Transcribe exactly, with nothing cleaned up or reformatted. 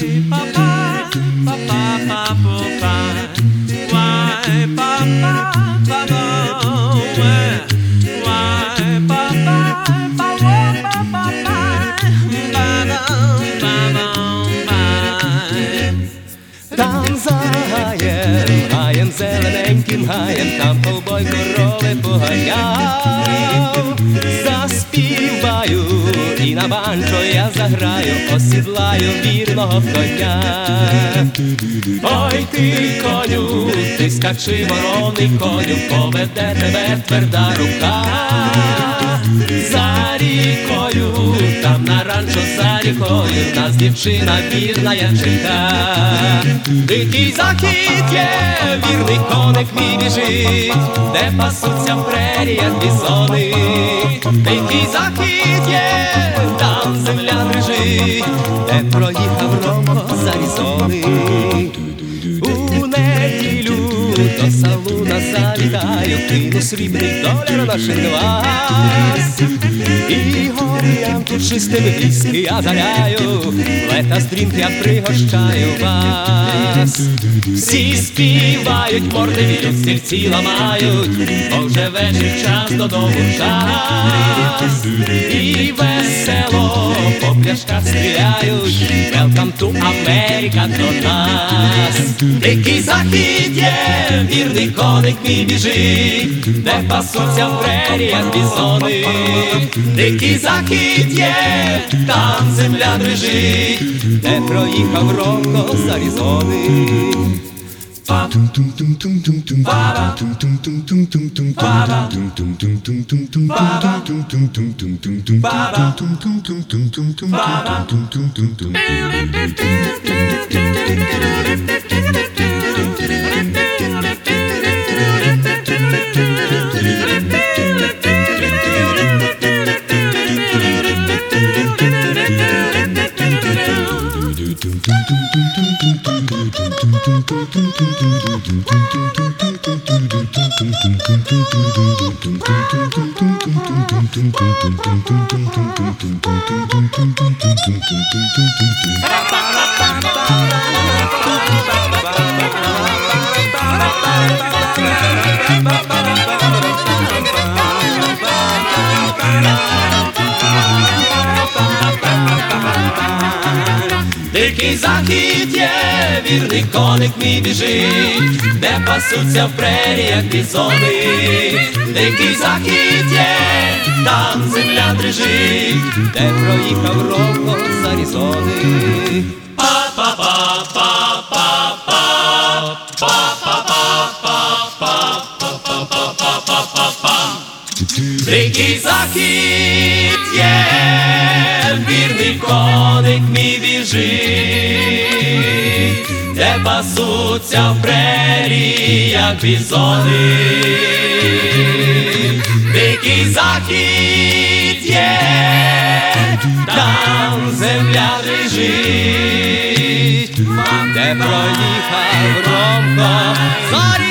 Там за гаєм, гаєм, зелененьким гаєм, там ковбой корови поганяв. Заспіваю і на банджо я заграю, осідлаю вірного коня. Ой ти, коню, ти скачи, вороний коню, поведе тебе тверда рука. За рікою, там на ранчо за рікою, в нас дівчина вірна ячейка. Дикий захід є, вірний коник мій біжить, де пасуться в преріях бізони. Дикий захід є, там земля дрижить, де проїхав Ромко з Аризони. У неділю до салуна завітаю, кину срібний доляр на шинвас. І горям тут чистим віскі я заляю, лета стрінг я пригощаю вас. Всі співають, морди віють, стільці ламають, бо вже вечір, час додому час. І весело по пляшках стріляють, welcome to America до нас. Дикий захід є, вірний коник мій біжить, де пасуться в преріях бізони. Дикий захід є, там земля дрижить, де проїхав Ромко з Аризони. Дикий захід є, вірний коник мій біжить, де пасуться в преріях бізони. Дикий захід є, там земля дрижить, де проїхав Ромко з Аризони. Дикий захід є, вірний коник мій біжить, де пасуться в преріях бізони. Дикий захід є, там земля дрижить, де проїхав Ромко з Аризони.